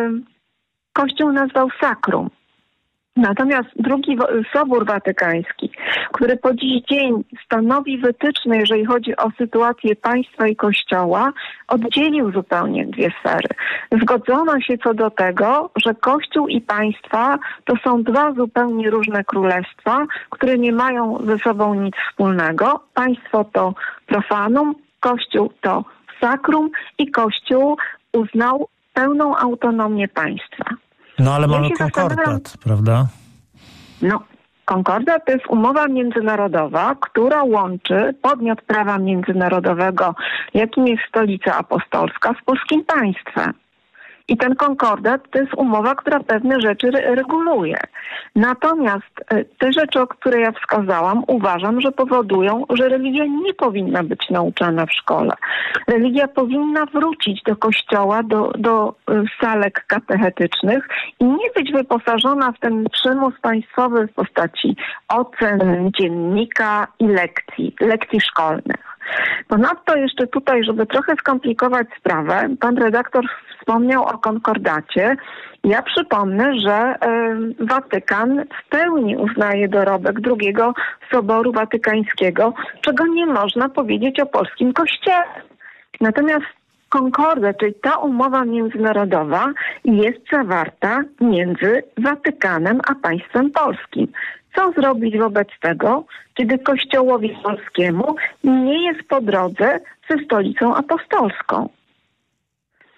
Kościół nazwał sakrum. Natomiast drugi Sobór Watykański, który po dziś dzień stanowi wytyczne, jeżeli chodzi o sytuację państwa i Kościoła, oddzielił zupełnie dwie sfery. Zgodzono się co do tego, że Kościół i państwa to są dwa zupełnie różne królestwa, które nie mają ze sobą nic wspólnego. Państwo to profanum, Kościół to sakrum i Kościół uznał pełną autonomię państwa. No ale mamy konkordat, prawda? No, konkordat to jest umowa międzynarodowa, która łączy podmiot prawa międzynarodowego, jakim jest Stolica Apostolska, z polskim państwem. I ten konkordat to jest umowa, która pewne rzeczy reguluje. Natomiast te rzeczy, o które ja wskazałam, uważam, że powodują, że religia nie powinna być nauczana w szkole. Religia powinna wrócić do kościoła, do salek katechetycznych i nie być wyposażona w ten przymus państwowy w postaci ocen, dziennika i lekcji szkolnych. Ponadto jeszcze tutaj, żeby trochę skomplikować sprawę, pan redaktor wspomniał o konkordacie. Ja przypomnę, że Watykan w pełni uznaje dorobek drugiego Soboru Watykańskiego, czego nie można powiedzieć o polskim Kościele. Natomiast konkordat, czyli ta umowa międzynarodowa, jest zawarta między Watykanem a państwem polskim. Co zrobić wobec tego, kiedy Kościołowi polskiemu nie jest po drodze ze Stolicą Apostolską?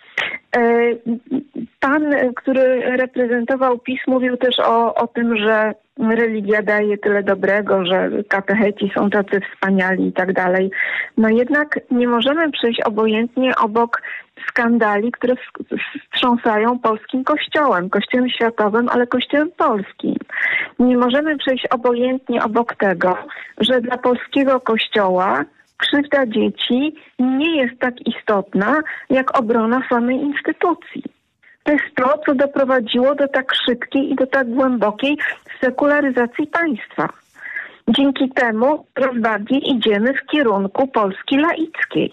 Pan, który reprezentował PiS, mówił też o tym, że religia daje tyle dobrego, że katecheci są tacy wspaniali i tak dalej. No jednak nie możemy przejść obojętnie obok skandali, które wstrząsają polskim kościołem światowym, ale kościołem polskim. Nie możemy przejść obojętnie obok tego, że dla polskiego kościoła krzywda dzieci nie jest tak istotna, jak obrona samej instytucji. To jest to, co doprowadziło do tak szybkiej i do tak głębokiej sekularyzacji państwa. Dzięki temu coraz bardziej idziemy w kierunku Polski laickiej.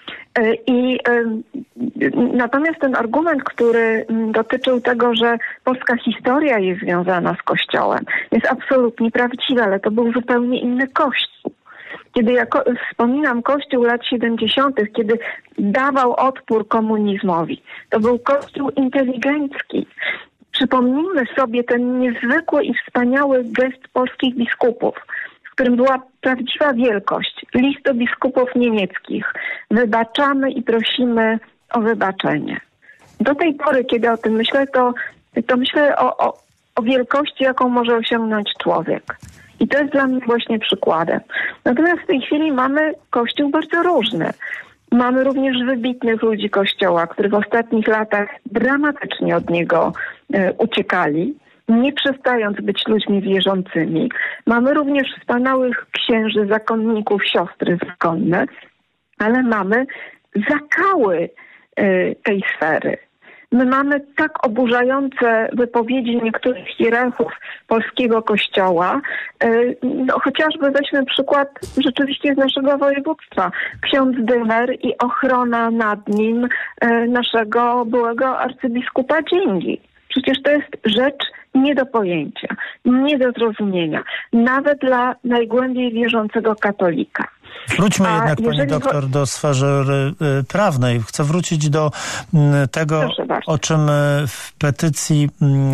Natomiast ten argument, który dotyczył tego, że polska historia jest związana z Kościołem, jest absolutnie prawdziwy, ale to był zupełnie inny Kościół. Kiedy ja wspominam Kościół lat 70., kiedy dawał odpór komunizmowi, to był Kościół inteligencki. Przypomnijmy sobie ten niezwykły i wspaniały gest polskich biskupów, w którym była prawdziwa wielkość. List do biskupów niemieckich. Wybaczamy i prosimy o wybaczenie. Do tej pory, kiedy o tym myślę, to myślę o wielkości, jaką może osiągnąć człowiek. I to jest dla mnie właśnie przykładem. Natomiast w tej chwili mamy Kościół bardzo różny. Mamy również wybitnych ludzi Kościoła, którzy w ostatnich latach dramatycznie od niego uciekali, nie przestając być ludźmi wierzącymi. Mamy również wspaniałych księży, zakonników, siostry zakonne, ale mamy zakały tej sfery. My mamy tak oburzające wypowiedzi niektórych hierarchów polskiego kościoła. Chociażby weźmy przykład rzeczywiście z naszego województwa. Ksiądz Dymer i ochrona nad nim naszego byłego arcybiskupa Dzięgi. Przecież to jest rzecz nie do pojęcia, nie do zrozumienia, nawet dla najgłębiej wierzącego katolika. Wróćmy jednak, pani doktor, do sfery prawnej. Chcę wrócić do tego, o czym w petycji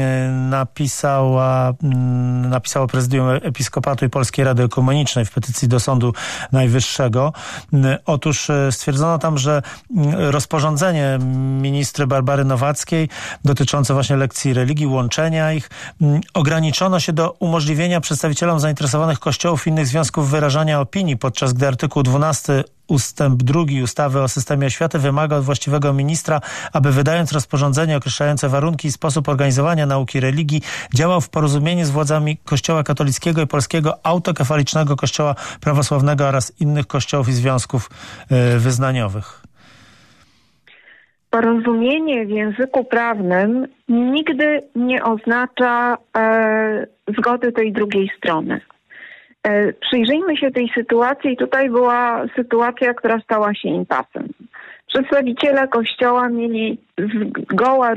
napisało Prezydium Episkopatu i Polskiej Rady Ekumenicznej, w petycji do Sądu Najwyższego. Otóż stwierdzono tam, że rozporządzenie ministry Barbary Nowackiej dotyczące właśnie lekcji religii, łączenia ich, ograniczono się do umożliwienia przedstawicielom zainteresowanych kościołów i innych związków wyrażania opinii, podczas gdy artykuł 12 ustęp 2 ustawy o systemie oświaty wymaga od właściwego ministra, aby wydając rozporządzenie określające warunki i sposób organizowania nauki religii, działał w porozumieniu z władzami Kościoła katolickiego i Polskiego Autokefalicznego Kościoła Prawosławnego oraz innych kościołów i związków wyznaniowych. Porozumienie w języku prawnym nigdy nie oznacza zgody tej drugiej strony. Przyjrzyjmy się tej sytuacji. Tutaj była sytuacja, która stała się impasem. Przedstawiciele Kościoła mieli zgoła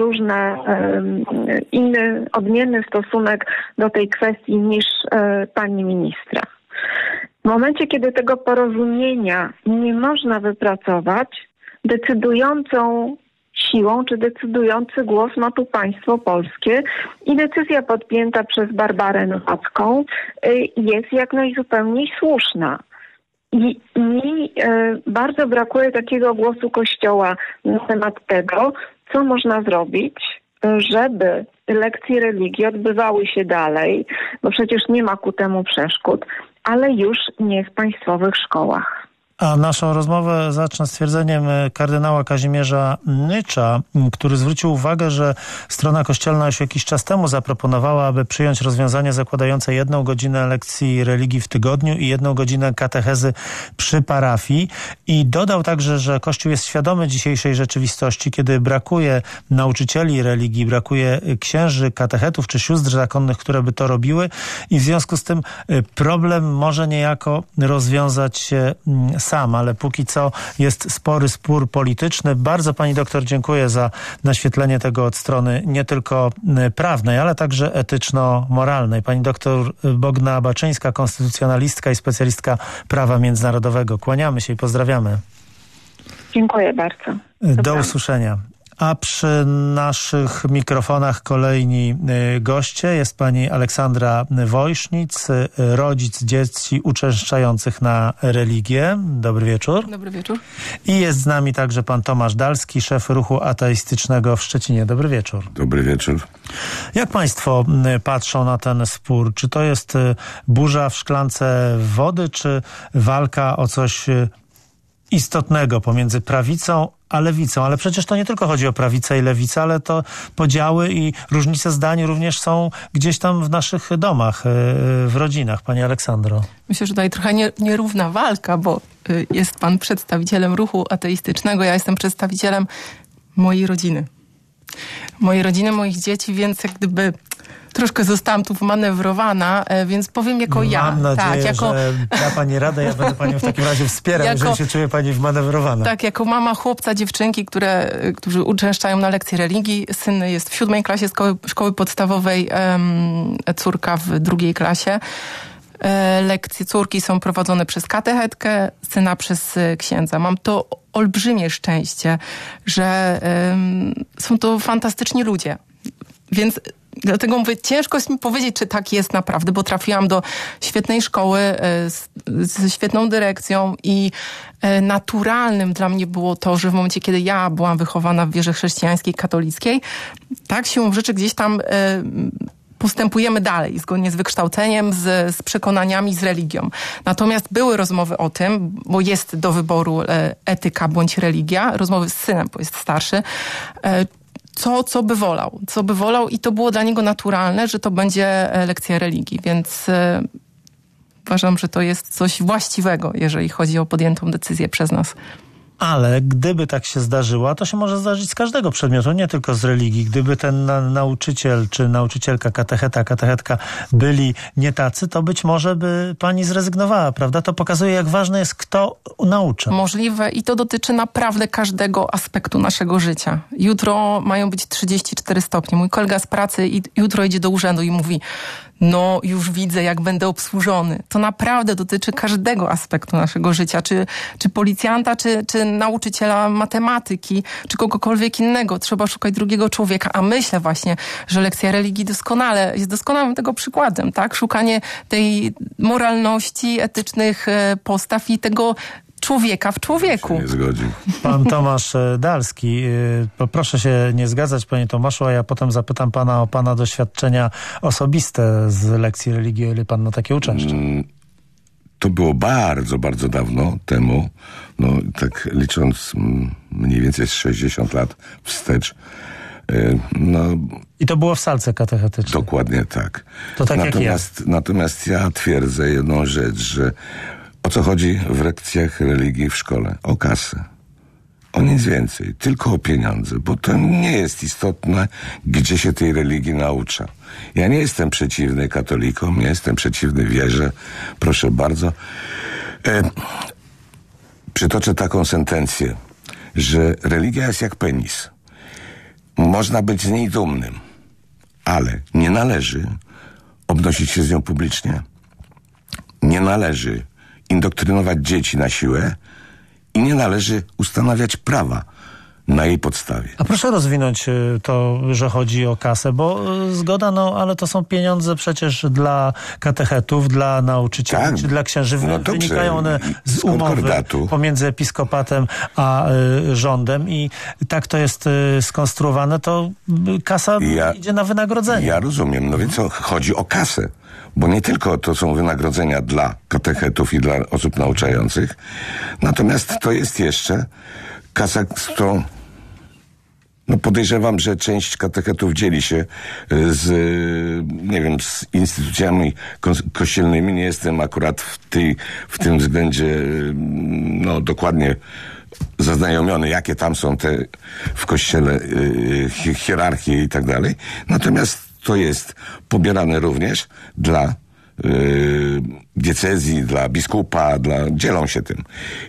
odmienny stosunek do tej kwestii niż pani ministra. W momencie, kiedy tego porozumienia nie można wypracować, decydującą siłą, czy decydujący głos ma tu państwo polskie i decyzja podjęta przez Barbarę Nowacką jest jak najzupełniej słuszna. I mi bardzo brakuje takiego głosu Kościoła na temat tego, co można zrobić, żeby lekcje religii odbywały się dalej, bo przecież nie ma ku temu przeszkód, ale już nie w państwowych szkołach. A naszą rozmowę zacznę stwierdzeniem kardynała Kazimierza Nycza, który zwrócił uwagę, że strona kościelna już jakiś czas temu zaproponowała, aby przyjąć rozwiązanie zakładające 1 godzinę lekcji religii w tygodniu i 1 godzinę katechezy przy parafii. I dodał także, że Kościół jest świadomy dzisiejszej rzeczywistości, kiedy brakuje nauczycieli religii, brakuje księży, katechetów czy sióstr zakonnych, które by to robiły, i w związku z tym problem może niejako rozwiązać się sam, ale póki co jest spory spór polityczny. Bardzo pani doktor dziękuję za naświetlenie tego od strony nie tylko prawnej, ale także etyczno-moralnej. Pani doktor Bogna Baczyńska, konstytucjonalistka i specjalistka prawa międzynarodowego. Kłaniamy się i pozdrawiamy. Dziękuję bardzo. Do usłyszenia. A przy naszych mikrofonach kolejni goście. Jest pani Aleksandra Wojsznic, rodzic dzieci uczęszczających na religię. Dobry wieczór. Dobry wieczór. I jest z nami także pan Tomasz Dalski, szef ruchu ateistycznego w Szczecinie. Dobry wieczór. Dobry wieczór. Jak państwo patrzą na ten spór? Czy to jest burza w szklance wody, czy walka o coś istotnego pomiędzy prawicą a lewicą? Ale przecież to nie tylko chodzi o prawicę i lewicę, ale to podziały i różnice zdań również są gdzieś tam w naszych domach, w rodzinach. Pani Aleksandro. Myślę, że tutaj trochę nierówna walka, bo jest pan przedstawicielem ruchu ateistycznego, ja jestem przedstawicielem mojej rodziny. Mojej rodziny, moich dzieci, więc jak gdyby troszkę zostałam tu wmanewrowana, więc powiem jako ja. Mam nadzieję, że da pani radę, ja będę panią w takim razie wspierał, jeżeli się czuje pani wmanewrowana. Tak, jako mama chłopca, dziewczynki, którzy uczęszczają na lekcje religii. Syn jest w 7. klasie szkoły podstawowej, córka w 2. klasie. Lekcje córki są prowadzone przez katechetkę, syna przez księdza. Mam to olbrzymie szczęście, że są to fantastyczni ludzie. Więc dlatego mówię, ciężko jest mi powiedzieć, czy tak jest naprawdę, bo trafiłam do świetnej szkoły ze świetną dyrekcją i naturalnym dla mnie było to, że w momencie, kiedy ja byłam wychowana w wierze chrześcijańskiej, katolickiej, tak siłą rzeczy gdzieś tam postępujemy dalej, zgodnie z wykształceniem, z przekonaniami, z religią. Natomiast były rozmowy o tym, bo jest do wyboru etyka bądź religia, rozmowy z synem, bo jest starszy, co by wolał i to było dla niego naturalne, że to będzie lekcja religii, więc uważam, że to jest coś właściwego, jeżeli chodzi o podjętą decyzję przez nas. Ale gdyby tak się zdarzyło, to się może zdarzyć z każdego przedmiotu, nie tylko z religii. Gdyby ten nauczyciel czy nauczycielka, katechetka byli nie tacy, to być może by pani zrezygnowała, prawda? To pokazuje, jak ważne jest, kto naucza. Możliwe i to dotyczy naprawdę każdego aspektu naszego życia. Jutro mają być 34 stopnie. Mój kolega z pracy jutro idzie do urzędu i mówi: no już widzę, jak będę obsłużony. To naprawdę dotyczy każdego aspektu naszego życia, czy policjanta, czy nauczyciela matematyki, czy kogokolwiek innego. Trzeba szukać drugiego człowieka, a myślę właśnie, że lekcja religii jest doskonałym tego przykładem, tak? Szukanie tej moralności, etycznych postaw i tego człowieka w człowieku. Nie zgodzi. Pan Tomasz Dalski, proszę się nie zgadzać, panie Tomaszu, a ja potem zapytam pana o pana doświadczenia osobiste z lekcji religii, o ile pan na takie uczęszcza. To było bardzo, bardzo dawno temu, no tak licząc mniej więcej z 60 lat wstecz. I to było w salce katechetycznej. Dokładnie tak. To tak Natomiast ja twierdzę jedną rzecz, że o co chodzi w lekcjach religii w szkole? O kasę. O nic więcej. Tylko o pieniądze. Bo to nie jest istotne, gdzie się tej religii naucza. Ja nie jestem przeciwny katolikom, nie jestem przeciwny wierze. Proszę bardzo. Przytoczę taką sentencję, że religia jest jak penis. Można być z niej dumnym, ale nie należy obnosić się z nią publicznie. Nie należy indoktrynować dzieci na siłę i nie należy ustanawiać prawa na jej podstawie. A proszę rozwinąć to, że chodzi o kasę, bo zgoda, ale to są pieniądze przecież dla katechetów, dla nauczycieli, tak, czy dla księży. Wynikają one z umowy pomiędzy episkopatem a rządem i tak to jest skonstruowane, to kasa idzie na wynagrodzenie. Ja rozumiem, więc chodzi o kasę. Bo nie tylko to są wynagrodzenia dla katechetów i dla osób nauczających, natomiast to jest jeszcze kasa, z którą podejrzewam, że część katechetów dzieli się z instytucjami kościelnymi. Nie jestem akurat w tym względzie dokładnie zaznajomiony, jakie tam są te w kościele hierarchie i tak dalej. Natomiast to jest pobierane również dla diecezji, dla biskupa, dzielą się tym.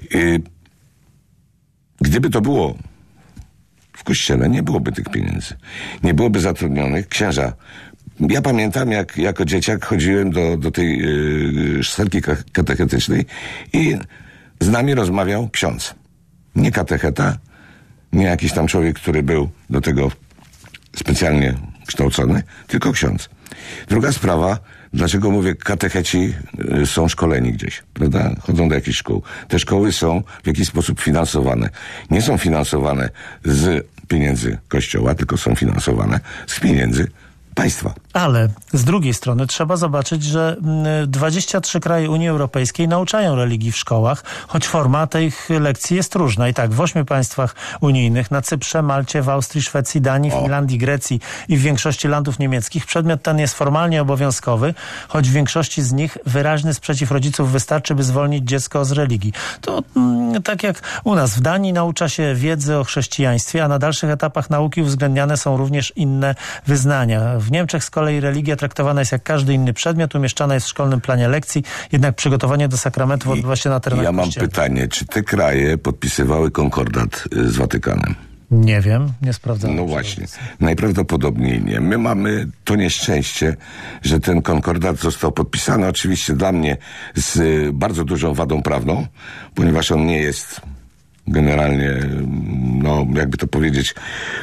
Gdyby to było w kościele, nie byłoby tych pieniędzy. Nie byłoby zatrudnionych księża. Ja pamiętam, jak jako dzieciak chodziłem do tej salki katechetycznej i z nami rozmawiał ksiądz. Nie katecheta, Nie jakiś tam człowiek, który był do tego specjalnie kształcony, tylko ksiądz. Druga sprawa, dlaczego mówię, katecheci są szkoleni gdzieś, prawda? Chodzą do jakichś szkół. Te szkoły są w jakiś sposób finansowane. Nie są finansowane z pieniędzy Kościoła, tylko są finansowane z pieniędzy państwa. Ale z drugiej strony trzeba zobaczyć, że 23 kraje Unii Europejskiej nauczają religii w szkołach, choć forma tych lekcji jest różna. I tak, w 8 państwach unijnych, na Cyprze, Malcie, w Austrii, Szwecji, Danii, Finlandii, Grecji i w większości landów niemieckich przedmiot ten jest formalnie obowiązkowy, choć w większości z nich wyraźny sprzeciw rodziców wystarczy, by zwolnić dziecko z religii. To tak jak u nas w Danii naucza się wiedzy o chrześcijaństwie, a na dalszych etapach nauki uwzględniane są również inne wyznania. W Niemczech z kolei religia traktowana jest jak każdy inny przedmiot, umieszczana jest w szkolnym planie lekcji, jednak przygotowanie do sakramentów odbywa się na terenach Ja mam kościelnych. pytanie, czy te kraje podpisywały konkordat z Watykanem? Nie wiem, nie sprawdzałem. No właśnie, najprawdopodobniej nie. My mamy to nieszczęście, że ten konkordat został podpisany oczywiście dla mnie z bardzo dużą wadą prawną, ponieważ on nie jest generalnie, no jakby to powiedzieć,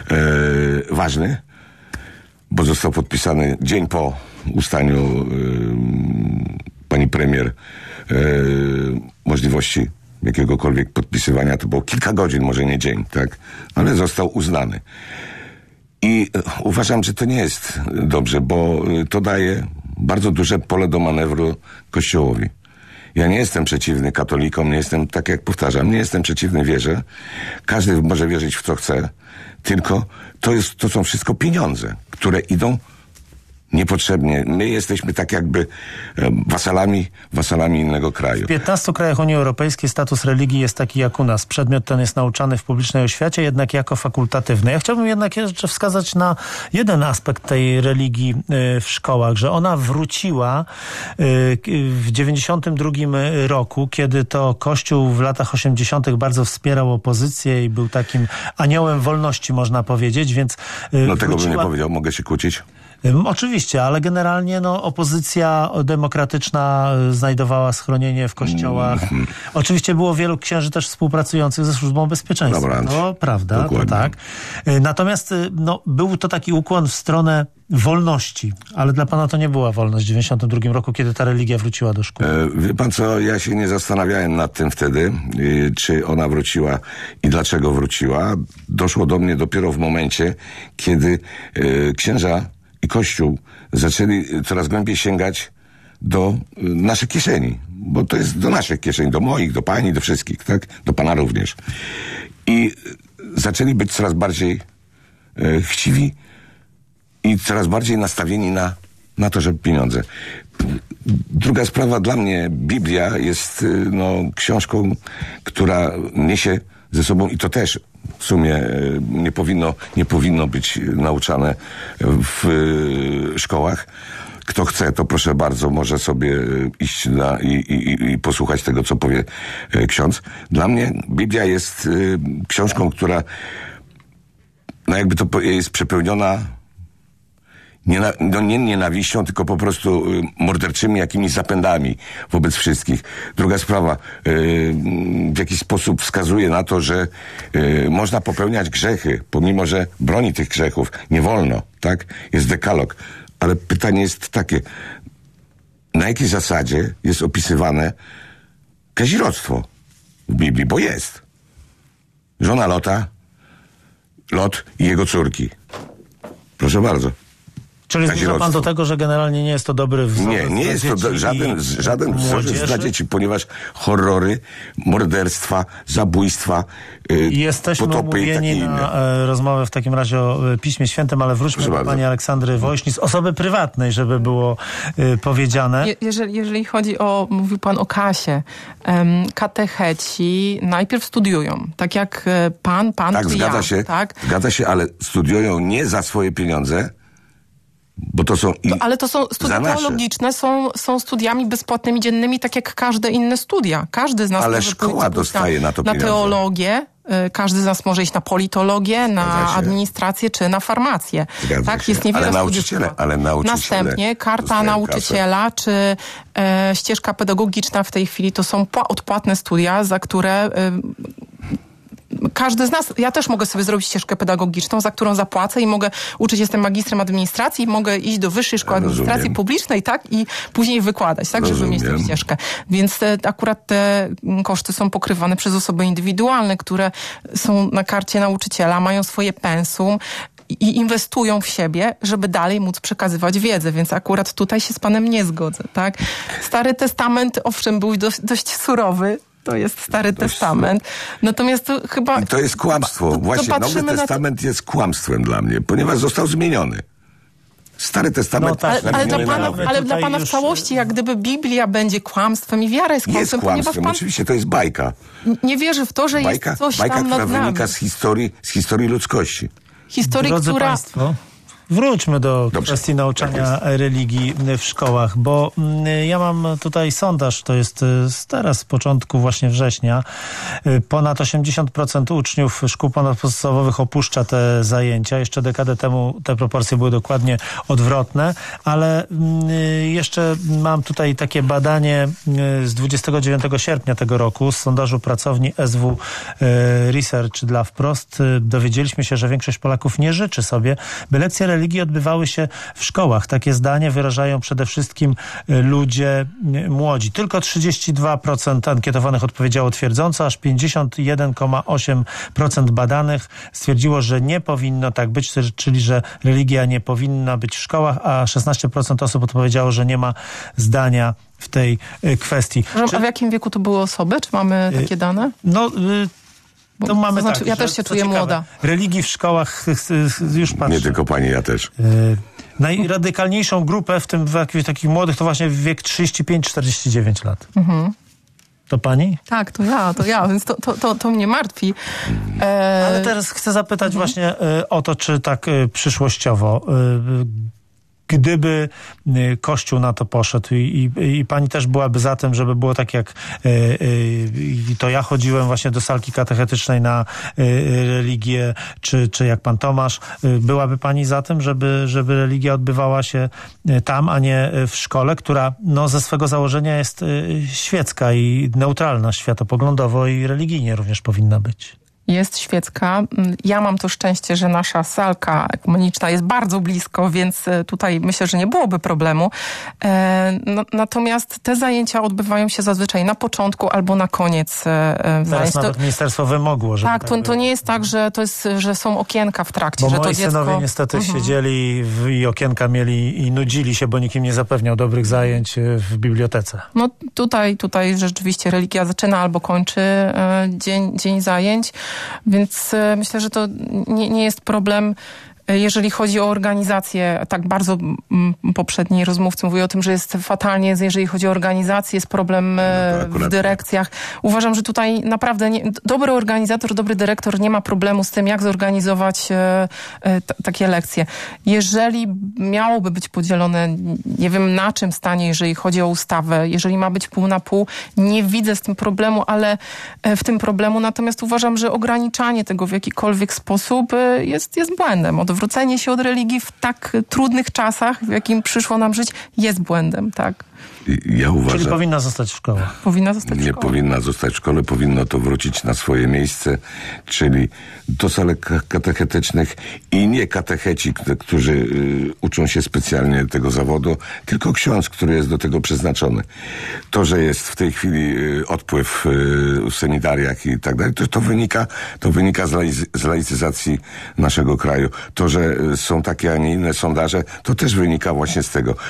ważny, bo został podpisany dzień po ustaniu pani premier możliwości jakiegokolwiek podpisywania. To było kilka godzin, może nie dzień, tak? Ale został uznany. I uważam, że to nie jest dobrze, bo to daje bardzo duże pole do manewru Kościołowi. Ja nie jestem przeciwny katolikom, nie jestem, tak jak powtarzam, nie jestem przeciwny wierze. Każdy może wierzyć w co chce, tylko to są wszystko pieniądze, które idą niepotrzebnie. My jesteśmy tak jakby wasalami innego kraju. W 15 krajach Unii Europejskiej status religii jest taki jak u nas. Przedmiot ten jest nauczany w publicznej oświacie, jednak jako fakultatywny. Ja chciałbym jednak jeszcze wskazać na jeden aspekt tej religii w szkołach, że ona wróciła w 92 roku, kiedy to Kościół w latach 80. bardzo wspierał opozycję i był takim aniołem wolności, można powiedzieć, więc no tego bym nie powiedział, mogę się kłócić. Oczywiście, ale generalnie opozycja demokratyczna znajdowała schronienie w kościołach. Oczywiście było wielu księży też współpracujących ze Służbą Bezpieczeństwa. Dobra, to prawda, dokładnie. to tak. Natomiast był to taki ukłon w stronę wolności, ale dla pana to nie była wolność w 92 roku, kiedy ta religia wróciła do szkół. Wie pan co, ja się nie zastanawiałem nad tym wtedy, czy ona wróciła i dlaczego wróciła. Doszło do mnie dopiero w momencie, kiedy księża i Kościół zaczęli coraz głębiej sięgać do naszych kieszeni, bo to jest do naszych kieszeni, do moich, do pani, do wszystkich, tak? Do pana również. I zaczęli być coraz bardziej chciwi i coraz bardziej nastawieni na to, żeby pieniądze. Druga sprawa, dla mnie Biblia jest książką, która niesie ze sobą, i to też w sumie nie powinno być nauczane w szkołach. Kto chce, to proszę bardzo, może sobie iść i posłuchać tego, co powie ksiądz. Dla mnie Biblia jest książką, która jakby to jest przepełniona nie nienawiścią, tylko po prostu morderczymi jakimiś zapędami wobec wszystkich. Druga sprawa, w jakiś sposób wskazuje na to, że można popełniać grzechy, pomimo że broni tych grzechów nie wolno, tak? Jest dekalog. Ale pytanie jest takie, na jakiej zasadzie jest opisywane kazirodztwo w Biblii? Bo jest. Żona Lot i jego córki. Proszę bardzo. Czyli zmierza pan do tego, że generalnie nie jest to dobry wzorzec. Nie jest to żaden wzorzec dla dzieci, ponieważ horrory, morderstwa, zabójstwa, jesteśmy potopy i takie umówieni inne. na rozmowę w takim razie o Piśmie Świętym, ale wróćmy do pani Aleksandry Woźnic, osoby prywatnej, żeby było powiedziane. Jeżeli chodzi mówił pan o kasie, katecheci najpierw studiują, tak jak pan tak, czy zgadza ja. się, Tak, zgadza się, ale studiują nie za swoje pieniądze, bo to są ale to są studia teologiczne, są studiami bezpłatnymi dziennymi, tak jak każde inne studia. Każdy z nas ale może szkoła dostaje na to pieniądze. Na teologię, każdy z nas może iść na politologię, na administrację czy na farmację. Tak, jest niewiele ale studiów. nauczyciele Następnie karta nauczyciela czy ścieżka pedagogiczna w tej chwili to są odpłatne studia, za które każdy z nas, ja też mogę sobie zrobić ścieżkę pedagogiczną, za którą zapłacę i mogę uczyć, jestem magistrem administracji i mogę iść do Wyższej Szkoły Administracji Publicznej, tak, i później wykładać, tak, żeby mieć tę ścieżkę. Więc akurat te koszty są pokrywane przez osoby indywidualne, które są na karcie nauczyciela, mają swoje pensum i inwestują w siebie, żeby dalej móc przekazywać wiedzę, więc akurat tutaj się z panem nie zgodzę, tak? Stary Testament, owszem, był dość surowy, to jest Stary Testament, natomiast to chyba... I to jest kłamstwo. Właśnie Nowy Testament jest kłamstwem dla mnie, ponieważ został zmieniony. Stary Testament... No tak, ale dla pana w całości, jak gdyby Biblia będzie kłamstwem i wiara jest kłamstwem. Jest kłamstwem, ponieważ pan oczywiście, to jest bajka. Nie wierzy w to, że Bajka, jest coś bajka, tam która nad nami. wynika z historii ludzkości. Drodzy Państwo, wróćmy do kwestii nauczania religii w szkołach, bo ja mam tutaj sondaż, to jest teraz z początku właśnie września. Ponad 80% uczniów szkół ponadpodstawowych opuszcza te zajęcia. Jeszcze dekadę temu te proporcje były dokładnie odwrotne, ale jeszcze mam tutaj takie badanie z 29 sierpnia tego roku z sondażu pracowni SW Research dla Wprost. Dowiedzieliśmy się, że większość Polaków nie życzy sobie, by lekcje religii odbywały się w szkołach. Takie zdanie wyrażają przede wszystkim ludzie młodzi. Tylko 32% ankietowanych odpowiedziało twierdząco, aż 51,8% badanych stwierdziło, że nie powinno tak być, czyli że religia nie powinna być w szkołach, a 16% osób odpowiedziało, że nie ma zdania w tej kwestii. A w jakim wieku to były osoby? Czy mamy takie dane? To mamy znaczy, tak, ja też się czuję młoda. Religii w szkołach już patrzę. Nie tylko pani, ja też. Najradykalniejszą grupę w tym takich młodych to właśnie wiek 35-49 lat. Mhm. To pani? Tak, to ja, więc to mnie martwi. Ale teraz chcę zapytać właśnie o to, czy tak przyszłościowo, gdyby Kościół na to poszedł i pani też byłaby za tym, żeby było tak jak to ja chodziłem właśnie do salki katechetycznej na religię, czy jak pan Tomasz, byłaby pani za tym, żeby religia odbywała się tam, a nie w szkole, która ze swego założenia jest świecka i neutralna światopoglądowo i religijnie również powinna być? Jest świecka. Ja mam to szczęście, że nasza salka ekumeniczna jest bardzo blisko, więc tutaj myślę, że nie byłoby problemu. Natomiast te zajęcia odbywają się zazwyczaj na początku albo na koniec zajęć. Teraz nawet ministerstwo wymogło, żeby tak, to nie jest tak, że są okienka w trakcie. Bo że moi to dziecko... synowie niestety siedzieli i okienka mieli i nudzili się, bo nikt im nie zapewniał dobrych zajęć w bibliotece. No tutaj rzeczywiście religia zaczyna albo kończy dzień zajęć. Więc myślę, że to nie jest problem, jeżeli chodzi o organizację. Tak bardzo poprzedni rozmówcy mówili o tym, że jest fatalnie, jeżeli chodzi o organizację, jest problem w dyrekcjach. Uważam, że tutaj naprawdę dobry organizator, dobry dyrektor nie ma problemu z tym, jak zorganizować takie lekcje. Jeżeli miałoby być podzielone, nie wiem na czym stanie, jeżeli chodzi o ustawę, jeżeli ma być pół na pół, nie widzę z tym problemu, natomiast uważam, że ograniczanie tego w jakikolwiek sposób jest błędem. Odwrócenie się od religii w tak trudnych czasach, w jakim przyszło nam żyć, jest błędem, tak? Ja uważam, czyli powinna zostać w szkołach. Nie powinna zostać w szkole, powinno to wrócić na swoje miejsce, czyli do salek katechetycznych i nie katecheci, którzy uczą się specjalnie tego zawodu, tylko ksiądz, który jest do tego przeznaczony. To, że jest w tej chwili odpływ w seminariach i tak dalej, to wynika z laicyzacji naszego kraju. To, że są takie, a nie inne sondaże, to też wynika właśnie z tego.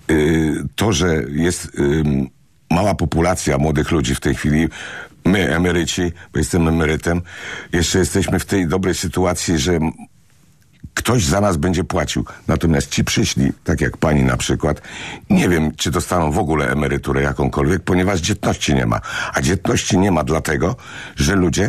To, że jest mała populacja młodych ludzi w tej chwili, my emeryci, bo jestem emerytem, jeszcze jesteśmy w tej dobrej sytuacji, że ktoś za nas będzie płacił. Natomiast ci przyszli, tak jak pani na przykład, nie wiem, czy dostaną w ogóle emeryturę jakąkolwiek, ponieważ dzietności nie ma. A dzietności nie ma dlatego, że ludzie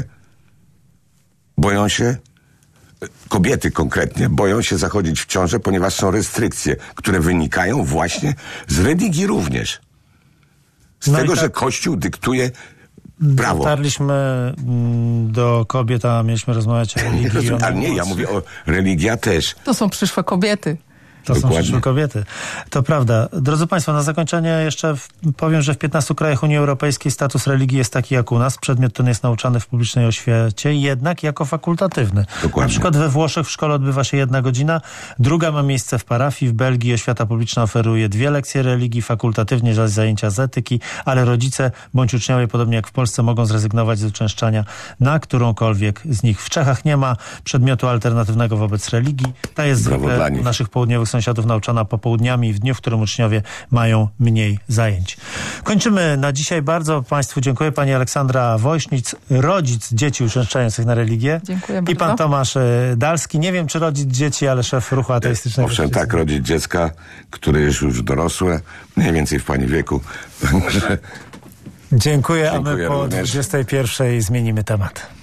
boją się, kobiety konkretnie, boją się zachodzić w ciążę, ponieważ są restrykcje, które wynikają właśnie z religii również. Z tego, że Kościół dyktuje prawo. Dotarliśmy do kobiet, a mieliśmy rozmawiać o religii. Ale nie, ja mówię o religia też. To są przyszłe kobiety. To Dokładnie. są przyszłe kobiety. To prawda. Drodzy Państwo, na zakończenie jeszcze powiem, że w 15 krajach Unii Europejskiej status religii jest taki jak u nas. Przedmiot ten jest nauczany w publicznej oświacie, jednak jako fakultatywny. Dokładnie. Na przykład we Włoszech w szkole odbywa się 1 godzina, druga ma miejsce w parafii. W Belgii oświata publiczna oferuje 2 lekcje religii, fakultatywnie zaś zajęcia z etyki, ale rodzice bądź uczniowie, podobnie jak w Polsce, mogą zrezygnować z uczęszczania na którąkolwiek z nich. W Czechach nie ma przedmiotu alternatywnego wobec religii. Ta jest zwykle u naszych południowych sąsiadów nauczana popołudniami w dniu, w którym uczniowie mają mniej zajęć. Kończymy na dzisiaj. Bardzo Państwu dziękuję. Pani Aleksandra Woźnic, rodzic dzieci uczęszczających na religię. Dziękuję bardzo. I pan Tomasz Dalski. Nie wiem, czy rodzic dzieci, ale szef ruchu ateistycznego. Owszem, tak, rodzic dziecka, które jest już dorosłe, mniej więcej w pani wieku. Dziękuję, a my Dziękuję po również. 21 zmienimy temat.